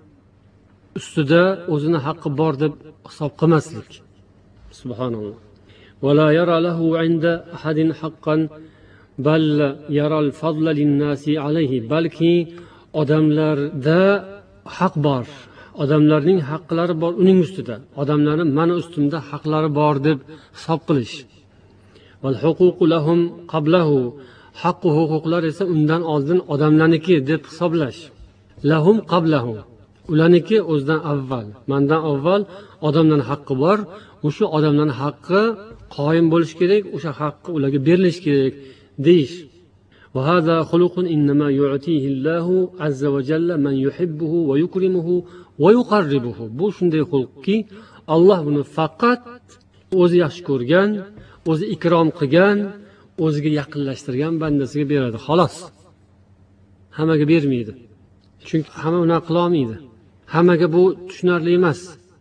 ustida o'zini haqqi bor deb hisob qilmaslik. Subhanalloh. Wala yara lahu 'inda ahadin haqqan bal yara al-fadla lin-nasi alayhi, balki odamlarda haq bor, odamlarning haqqlari bor uning ustida, odamlarning mana ustimda haqlari bor deb hisob qilish. Wal huququ lahum qablahu, haqqu huquqlar esa undan oldin odamlarniki deb hisoblash. Lahum qablahu, ularniki o'zidan avval, mendan avval odamlarning haqqi bor, o'sha odamlarning haqqi qoyim bo'lish kerak, o'sha haqqi ularga berilish kerak deyish. Va hada xuluqun innama yu'tihi Allahu azza va jalla man yuhibbuhu va yukrimuhu va yuqarribuhu. Bu shunday xulqki, Alloh buni faqat o'zi yaxshi ko'rgan, o'zi ikrom qilgan, o'ziga yaqinlashtirgan bandasiga beradi, xolos. Hammaga bermaydi. Chunki hamma uni qila olmaydi. Hammaga bu tushunarli emas.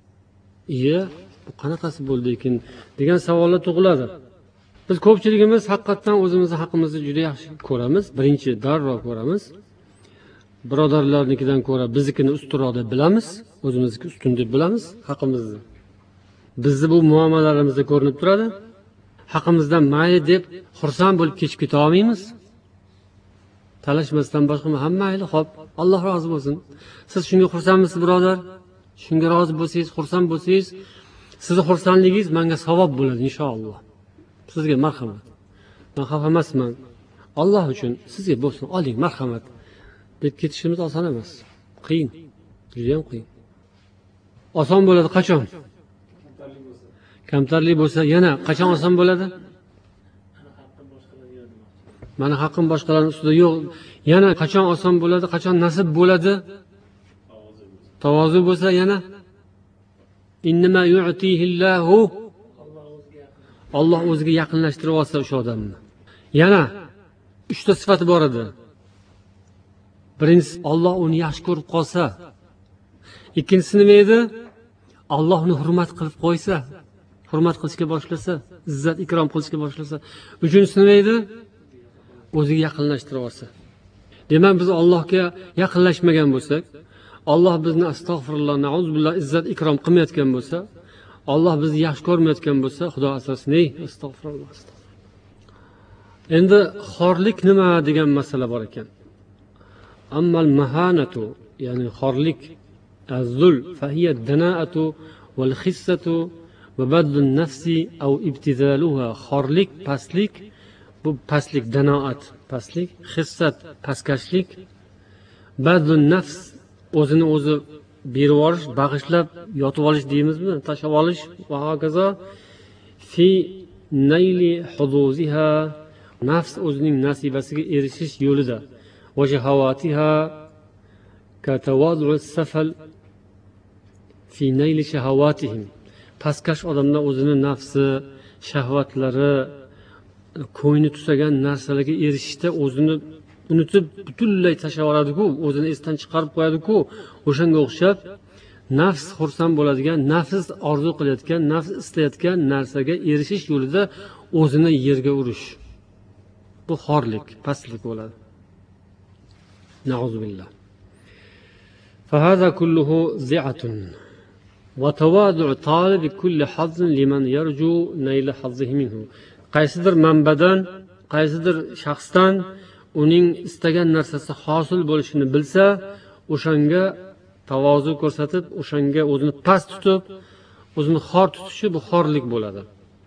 Bu qanaqasi bo'ldi ekan degan savollar tug'iladi. Biz ko'pchiligimiz haqiqatan o'zimizni haqqimizni juda yaxshi ko'ramiz. Birinchi darrov ko'ramiz. Birodarlarnikidan ko'ra biznikini ustunroq deb bilamiz, o'zimizniki ustun deb bilamiz haqqimizni. Bizni bu muomalalarimizda ko'rinib turadi. Haqqimizdan mayli deb xursand bo'lib kechib keta olmaymiz. Talashmasdan boshqa hamma mayli, xo'p, Alloh rozi bo'lsin. Siz shunga xursandmisiz, birodar? Shunga rozi bo'lsangiz, xursand bo'lsangiz, sizning xursandligingiz menga savob bo'ladi inshaalloh. Sizga marhamat. Men xafa emasman. Alloh uchun sizga bo'lsin, oling, marhamat. deb ketishimiz oson emas. Qiyin. Juda ham qiyin. Oson bo'ladi qachon? Kamtarlik bo'lsa yana qachon oson bo'ladi? Mana haqqim boshqalarning ustida yo'q. Yana qachon oson bo'ladi? Qachon nasib bo'ladi? Tavozu bo'lsa yana innama yu'tihillahu, Alloh o'ziga yaqinlashtirib olsa o'sha odamni. Yana 3 ta sifati bor edi. Birinchisi, Alloh uni yaxshi ko'rib qolsa. Ikkinchisi nima edi? Alloh uni hurmat qilib qo'ysa, hurmat qilishga boshlasa, izzat ikrom qilishga boshlasa. Uchinchisi nima edi? O'ziga yaqinlashtirib olsa. Demak, biz Allohga yaqinlashmagan bo'lsak, Alloh bizni astag'firulloh, na'uzubillah izzat ikrom qilmayotgan bo'lsa, Alloh bizni yaxshi ko'rmayotgan bo'lsa, Xudo asrasin, astag'firulloh. Endi xorlik nima degan masala bor ekan. Ammal mahanatu, ya'ni xorlik, az-zul fahiya dana'atu wal khissatu va badlun nafsi aw ibtizaluha. Xorlik, pastlik, bu pastlik, danoat, pastlik, hissat, pastkashlik, badlun nafs, o'zini o'zi berib yuborish, bag'ishlab yotib olish deymizmi, tashlab olish va hokazo. Fi nayli huduziha, nafs o'zining nasibasiga erishish yo'lida. Va shahawatiha ka tawaddu'u safal fi nayli shahawatihim. Pastkash odamlar o'zini nafsi, shahvatlari, ko'ngli tusagan narsalarga erishishda o'zini unutib butunlay tashlab yuboradi-ku, o'zini esdan chiqarib qo'yadi-ku. O'shanga o'xshab nafs xursand bo'ladigan, nafs orzu qilayotgan, nafs istayotgan narsaga erishish yo'lida o'zini yerga urish. Bu xorlik, pastlik bo'ladi. Nauzubillah. فهذا كله زعة وتواضع طالب كل حظ لمن يرجو نيل حظه منه. qaysidir manbadan, qaysidir shaxsdan uning istagan narsasi hosil bo'lishini bilsa, o'shanga tavozu ko'rsatib, o'shanga o'zini past tutib, o'zini xor tutishi bu xorlik bo'ladi.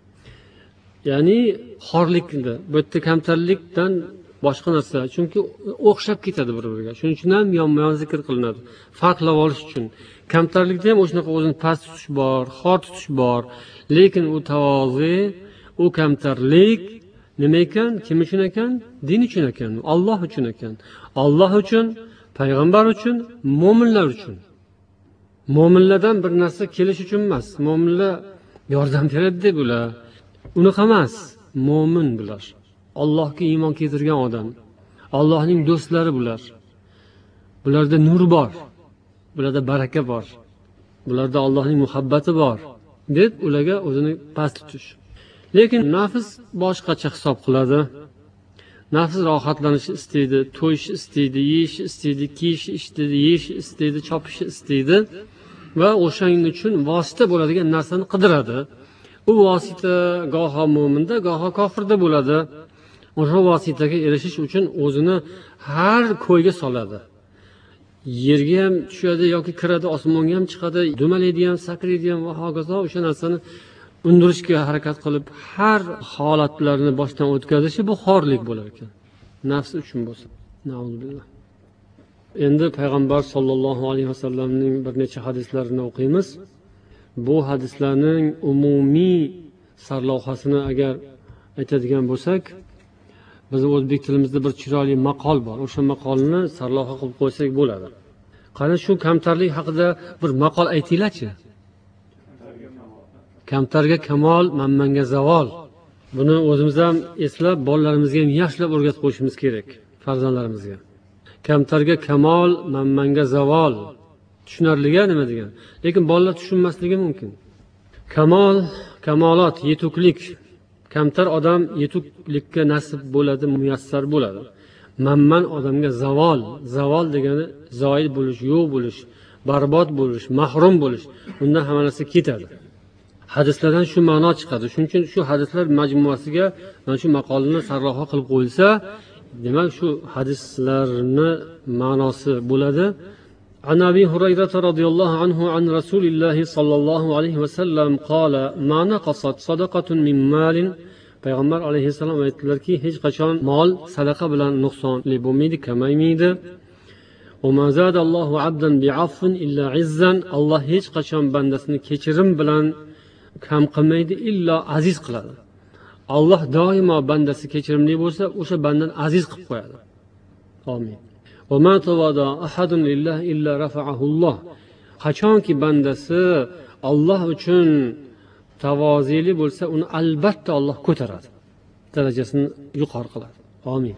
Ya'ni xorlikda, bu yerda kamtarlikdan boshqa narsa, chunki o'xshab ketadi bir-biriga. Shuning uchun ham yonma-yon zikr qilinadi. Farqlab olish uchun. Kamtarlikda ham o'shanaqa o'zini past tutish bor, xor tutish bor, lekin u tavozi, u kamtarlik nima ekan? Kim uchun ekan? Din uchun ekan, Alloh uchun ekan. Alloh uchun, payg'ambar uchun, mo'minlar uchun. Mo'minlardan bir narsa kelish uchun emas. Mo'minlar yordam beradi deb ular. Unaqa emas. Mo'min bular. Allohga iymon keltirgan odam. Allohning do'stlari bular. Bularda nur bor. Bularda baraka bor. Bularda Allohning muhabbati bor deb ularga o'zini past tutish. Lekin nafs boshqacha hisob qiladi. Nafs rohatlanishni istaydi, to'yishni istaydi, yeyishni istaydi, kiyishni istaydi, yeyishni istaydi, chopishni istaydi va o'shaning uchun vosita bo'ladigan narsani qidiradi. U vosita goho mo'minda, goho kofirda bo'ladi. O'sha vositaga erishish uchun o'zini har ko'yga soladi. Yerga ham tushadi yoki kiradi, osmonga ham chiqadi, dumalaydi ham, sakraydi ham va hokazo o'sha narsani undirishga harakat qilib, har holatlarni boshdan o'tkazishi bu xorlik bo'lar ekan. Nafs uchun bo'lsa. Nauzubillah. Endi payg'ambar sollallohu alayhi vasallamning bir necha hadislarini o'qiymiz. Bu hadislarning umumiy sarlavhasini agar aytadigan bo'lsak, biz o'zbek tilimizda bir chiroyli maqol bor. O'sha maqolni sarlavha qilib qo'ysak bo'ladi. Qani shu kamtarlik haqida bir maqol aytinglar-chi. Kamtarga kamol, manmanga zavol. Buni o'zimiz ham eslab, bolalarimizga ham yaxshilab o'rgatib qo'yishimiz kerak, farzandlarimizga. Kamtarga kamol, manmanga zavol. Tushunarliga nima degan? Lekin bolalar tushunmasligi mumkin. Kamol, kamolot, yetuklik. Kamtar odam yetuklikka nasib bo'ladi, muyassar bo'ladi. Manman odamga zavol. Zavol degani zoil bo'lish, yo'q bo'lish, barbod bo'lish, mahrum bo'lish. Undan hamma narsa ketadi. Hadislardan shu ma'no chiqadi. Shuning uchun shu hadislar majmuasiga mana shu maqolani sarlavha qilib qo'yilsa, demak shu hadislarning ma'nosi bo'ladi. عن أبي هريرة رضي الله عنه عن رسول الله صلى الله عليه وسلم قال ما نقصت صدقة من مال. Payg'ambar alayhissalom aytdilarki, hech qachon mol sadaqa bilan nuqsonli bo'lmaydi, kamaymaydi. وما زاد الله عبدا بعفو إلا عزا. Alloh hech qachon bandasini kechirim bilan kam qilmaydi, illo aziz qiladi. Alloh doimo bandasi kechirimli bo'lsa, o'sha bandani aziz qilib qo'yadi. Amin. وما تواضع أحد لله إلا رفعه الله. Qachonki bandasi Alloh uchun tavozili bo'lsa, uni albatta Alloh ko'taradi. Darajasini yuqori qiladi. Amin.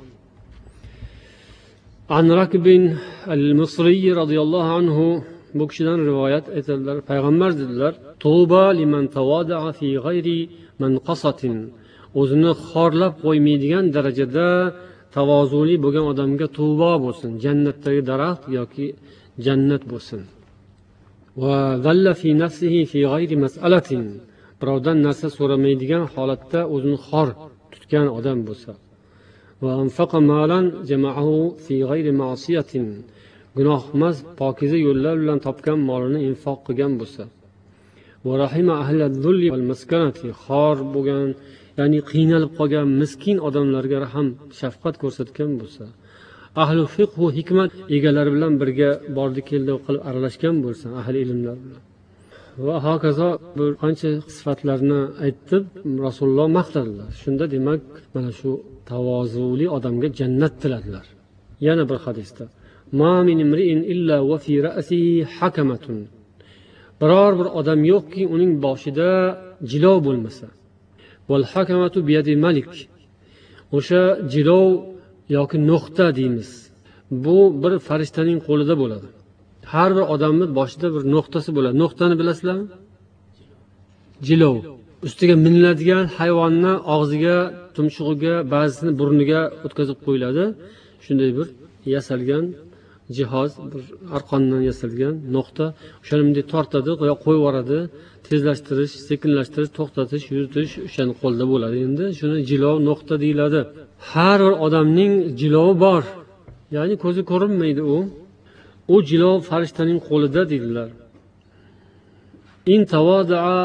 An Rakb al-Misri radhiyallohu anhu, bu kishidan rivoyat aytadilar. Payg'ambar dedilar: "Tuba liman tawada'a fi g'ayri manqasatin." O'zini xorlab qo'ymaydigan darajada tavozuli bo'lgan odamga tuvo bo'lsin, jannatdagi daraxt yoki jannat bo'lsin. Va zalla fi nafsihi fi g'ayri mas'alatin. Birovdan narsa so'ramaydigan holatda o'zini xor tutgan odam bo'lsa. Va anfaqa malan jama'ahu fi g'ayri ma'siyatin. Gunohmas pokiza yo'llar bilan topgan molini infoq qilgan bo'lsa. Va rahima ahli-zulli wal maskanati. Xor bo'lgan, ya'ni qiynalib qolgan miskin odamlarga ham shafqat ko'rsatgan bo'lsa, ahli fiqh va hikmat egalari bilan birga bordi keldi qilib aralashgan bo'lsa, ahli ilmlar bilan va hokazo bir qancha sifatlarni aytib Rasululloh maqtadilar. Shunda demak mana shu tavozuli odamga jannat tiladilar. Yana bir hadisda: "Ma min imri'in illa wa fi ra'sihi hakamatun." Biror bir odam yo'qki, uning boshida jilov bo'lmasa. Wal hakamatu biyadi malik. O'sha jilov yoki nuqta deymiz. Bu bir farishtaning qo'lida bo'ladi. Har bir odamning boshida bir nuqtasi bo'ladi. Nuqtani bilasizlarmi? Jilov. Ustiga miniladigan hayvonni og'ziga, tumshug'iga, ba'zisini burniga o'tkazib qo'yiladi. Shunday bir yasalgan jihoz, bir arqondan yasalgan nuqta, o'shani bunday tortadi, qo'yib yuboradi, tezlashtirish, sekinlashtirish, to'xtatish, yuritish o'shani qo'lda bo'ladi. Endi shuni jilov nuqta deyiladi. Har bir odamning jilovi bor, ya'ni ko'zi ko'rinmaydi u jilov farishtaning qo'lida deydilar. In tavodaa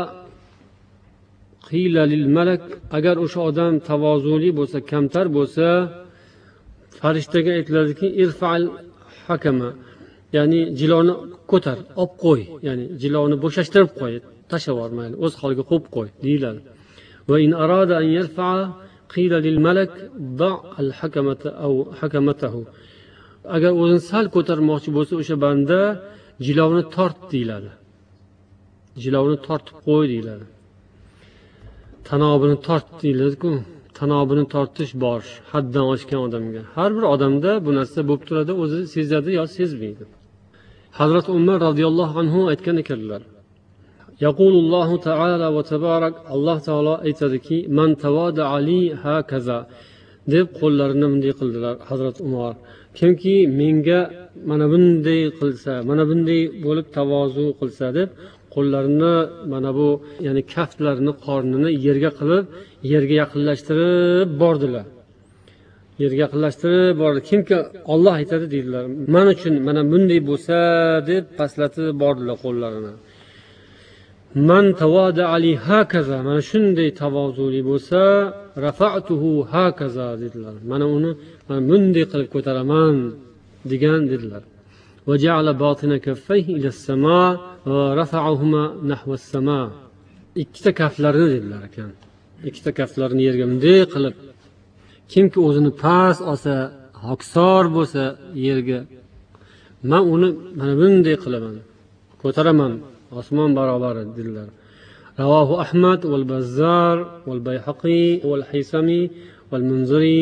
qila lil malak, agar o'sha odam tavozuli bo'lsa, kamtar bo'lsa, farishtaga aytiladiki, irfa'al hakama, ya'ni jilovni ko'tar, olib qo'y, ya'ni jilovni bo'shashtirib qo'y, tashlab yubor, mayli, o'z holiga qo'yib qo'y deyiladi. Va in arada an yarfa'a qila lil malak da' al hakamata aw hakamatahu, agar o'zini sal ko'tarmoqchi bo'lsa o'sha banda jilovni tort deyiladi. Jilovni tortib qo'y deyiladi. Tanobini tort deyiladi-ku. Tanobini tortish bor haddan oshgan odamga. Har bir odamda bu narsa bo'lib turadi, o'zi sezadi yo sezmaydi. Hazrat Umar radhiyallohu anhu aytgan ekanlar. Yaqulullohu ta'ala va tabarak, Alloh taolo aytadiki, man tavada'a li hakaza, deb qo'llarini bunday qildilar Hazrat Umar. Kimki menga mana bunday qilsa, mana bunday bo'lib tavozu qilsa deb qo'llarini mana bu, ya'ni kaftlarini, qornini yerga qilib, yerga yaqinlashtirib bordilar. Yerga yaqinlashtirib bordi. Kimki Alloh aytadi deydilar, men uchun mana bunday bo'lsa deb pastlatib bordilar qo'llarini. Man tavada'a li hakaza, mana shunday tavozuli bo'lsa, rafa'tuhu hakaza dedilar. Mana uni men bunday qilib ko'taraman degan dedilar. Va ja'ala batina kaffayhi ila as-samaa va rafa'ahuma nahwa as-samaa. Ikkita kaflarini dedilar ekan. Ikkita kaflarini yerga bunday qilib, kimki o'zini past olsa, hoksor bo'lsa yerga, men uni mana bunday qilaman, ko'taraman, osmon barobar dedilar. Ravohu Ahmad wal Bazzar wal Bayhaqi wal Haysami wal Munziri.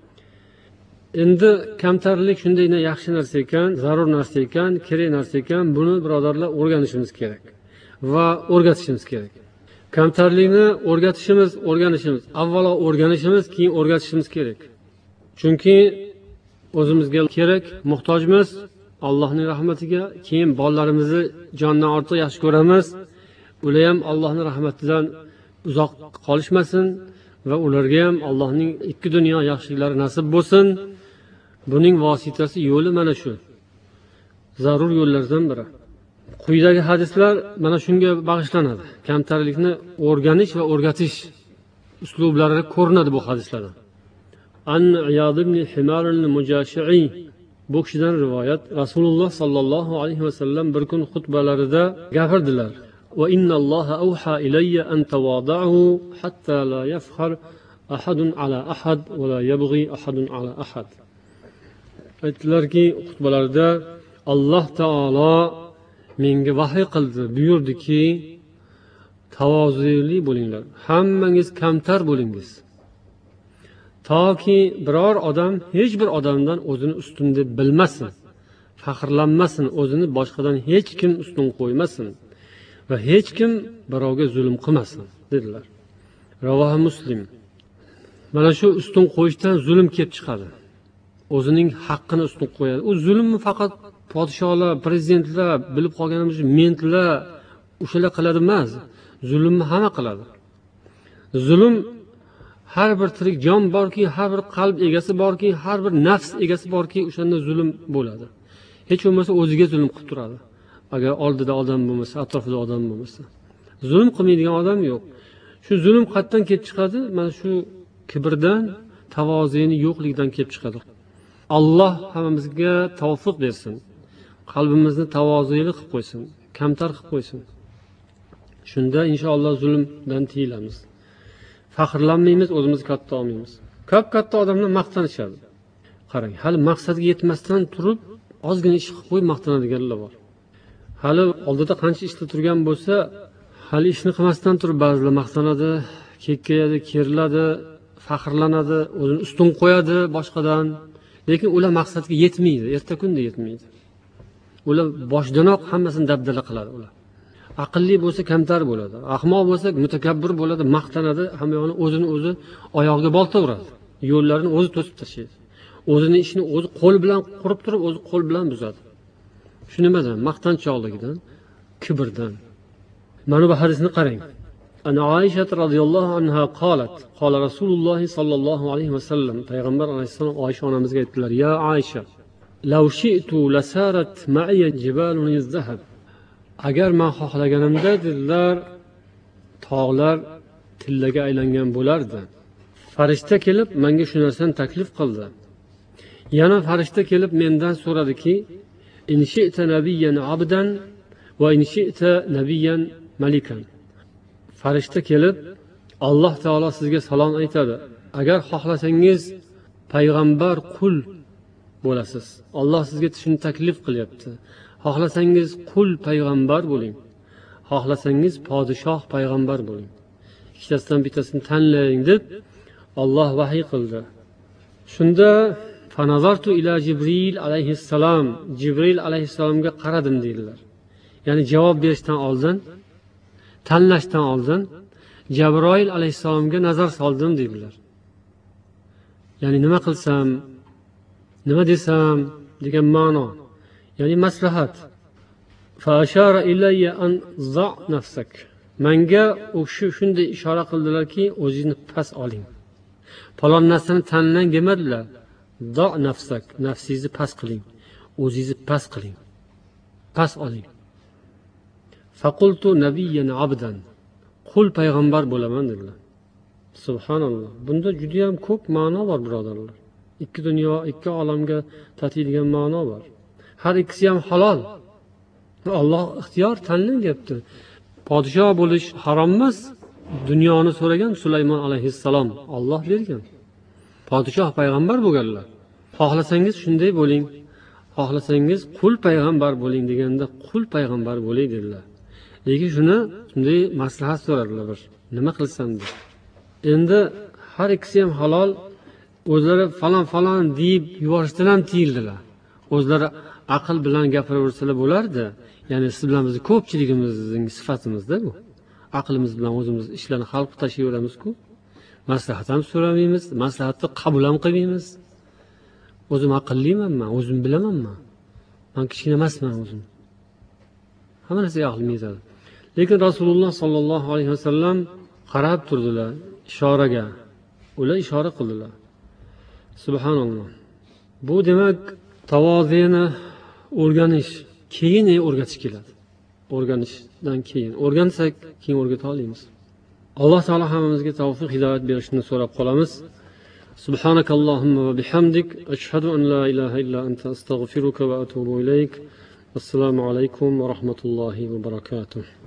Endi kamtarlik shunday yaxshi narsa ekan, zarur narsa ekan, kerak narsa ekan, buni birodarlar o'rganishimiz kerak va o'rgatishimiz kerak. Kamtarlikni o'rganishimiz, avvalo o'rganishimiz, keyin o'rgatishimiz kerak. Chunki o'zimizga kerak, muhtojmiz Allohning rahmatiga, keyin bolalarimizni jondan ortiq yaxshi ko'ramiz. Ular ham Allohning rahmatidan uzoq qolishmasin va ularga ham Allohning ikki dunyo yaxshiliklari nasib bo'lsin. Buning vositasi, yo'li mana shu. Zarur yo'llardan biri. Quyidagi hadislar mana shunga bag'ishlanadi. Kamtarlikni o'rganish va o'rgatish uslublari ko'rinadi bu hadislarda. An Iyad ibn Himar al-Mujashi'i, bu kishidan rivoyat, Rasululloh sallallohu alayhi va sallam bir kun xutbalarida gapirdilar. Va innalloha awha ilayya an tawada'u hatta la yafkhar ahadun ala ahad va la yabghi ahadun ala ahad. Aytdilarki, xutbalarida Alloh taolo menga vahiy qildi, buyurdiki, tavozuli bo'linglar, hammangiz kamtar bo'lingiz. Toki biror odam hech bir odamdan o'zini ustun deb bilmasin, faxrlanmasin, o'zini boshqadan hech kim ustun qo'ymasin va hech kim birovga zulm qilmasin dedilar. Ravohi Muslim. Mana shu ustun qo'yishdan zulm kelib chiqadi. O'zining haqqini ustun qo'yadi. U zulmni faqat podsholar, prezidentlar, bilib qolganimiz mentlar o'shalar qiladi emas. Zulmni hamma qiladi. Zulm har bir tirik jon borki, har bir qalb egasi borki, har bir nafs egasi borki, o'shanda zulm bo'ladi. Hech bo'lmasa o'ziga zulm qilib turadi. Agar oldida odam bo'lmasa, atrofida odam bo'lmasa. Zulm qilmaydigan odam yo'q. Shu zulm qayerdan kelib chiqadi? Mana shu kibrdan, tavozuni yo'qligidan kelib chiqadi. Alloh hammamizga tavfiq bersin. Qalbimizni tavozuli qilib qo'ysin, kamtar qilib qo'ysin. Shunda inshaalloh zulmdan tiyilamiz. Faxrlanmaymiz, o'zimizni katta olmaymiz. Katta odamlar maqtanishadi. Qarang, hali maqsadga yetmasdan turib, ozgina ish qilib qo'yib maqtanadiganlar bor. Hali oldida qancha ishlar turgan bo'lsa, hali ishni qilmasdan turib ba'zilar maqtanadi, kekkayadi, keriladi, faxrlanadi, o'zini ustun qo'yadi boshqadan. Lekin ular maqsadga yetmaydi, erta kunda yetmaydi. Ular boshdanoq hammasini dabdala qiladi ular. Aqlli bo'lsa kamtar bo'ladi, ahmoq bo'lsa mutakabbir bo'ladi, maqtanadi, hamma yo'qni o'zini o'zi oyog'iga bolta uradi, yo'llarini o'zi to'sib tashlaydi. o'zini ishini o'zi qo'l bilan qurib turib, o'zi qo'l bilan buzadi. Shu nimadan? Maqtanchoqligidan, kibrdan. Mana bu hadisni qarang. Ana Oysha radhiyallohu anha qalat, qala Rasululloh sallallohu alayhi vasallam, payg'ambar alayhisalom Oysha onamizga aytdilar: "Ya Oysha, law shi'tu lasarat ma'iya jibalun iz-zahab." Agar men xohlaganimda dedilar, tog'lar tillaga aylangan bo'lardi. Farishta kelib menga shu narsani taklif qildi. Yana farishta kelib mendan so'radiki: "In shi'ta nabiyyan abdan va in shi'ta nabiyyan malikan." Farishta kelib Alloh taolo sizga salom aytadi. Agar xohlasangiz payg'ambar qul bo'lasiz. Alloh sizga shuni taklif qilyapti. Xohlasangiz qul payg'ambar bo'ling. Xohlasangiz podshoh payg'ambar bo'ling. Ikkitasidan bittasini tanlang deb Alloh vahiy qildi. Shunda fanazartu ila Jibril alayhissalom, Jibril alayhissalomga qaradim deydilar. Ya'ni javob berishdan oldin, tanlashdan oldin Jabroil alayhissalomga nazar soldim deydilar. Ya'ni nima qilsam, nima desam degan ma'no. Ya'ni maslahat. Fa ashara ilayya an za' nafsak. Menga shunday ishora qildilarki, o'zingizni past oling. Falon narsani tanlang demadilar. Da' nafsak, nafsingizni past qiling. O'zingizni past qiling. Past oling. Faqultu nabiyyan abdan. Qul payg'ambar bo'laman dedilar. Subhanalloh. Bunda juda ham ko'p ma'no bor, birodarlar. Ikki dunyo, ikki olamga tatiydigan ma'no bor. Har ikkisi ham halol. Alloh ixtiyor tanlang deyapti. Podshoh bo'lish harom emas. Dunyoni so'ragan Sulaymon alayhissalom Alloh bergan. Podshoh payg'ambar bo'lganlar. Xohlasangiz shunday bo'ling, xohlasangiz qul payg'ambar bo'ling deganda qul payg'ambar bo'ling dedilar. Lekin shuni shunday maslahat so'radilar bir. Nima qilsam deb. Endi har ikkisi ham halol. O'zlari falon deb yuborishdan ham tiyildilar. O'zlari aql bilan gapiraversalar bo'lardi. Ya'ni siz bilan bizning ko'pchiligimizning sifatimizda bu. Aqlimiz bilan o'zimiz ishlarni hal qilib tashlayveramiz-ku. Maslahat ham so'ramaymiz, maslahatni qabul ham qilmaymiz. O'zim aqllimanmi, o'zim bilamanmi? Men kichkina emasman o'zim. Hamma narsaga aqlim yetadi. Lekin Rasululloh sallallohu alayhi vasallam qarab turdilar ishoraga. Ular ishora qildilar. Subhanalloh. Bu demak tavoziyni o'rganish, keyin o'rgatish keladi. O'rganishdan keyin. O'rgansak, keyin o'rgata olamiz. Alloh taolo hammamizga tavfiq, hidoyat berishini so'rab qolamiz. Subhanakallohumma va bihamdik, ashhadu an la ilaha illa anta astaghfiruka va atubu ilayk. Assalomu alaykum va rahmatullohi va barakatuh.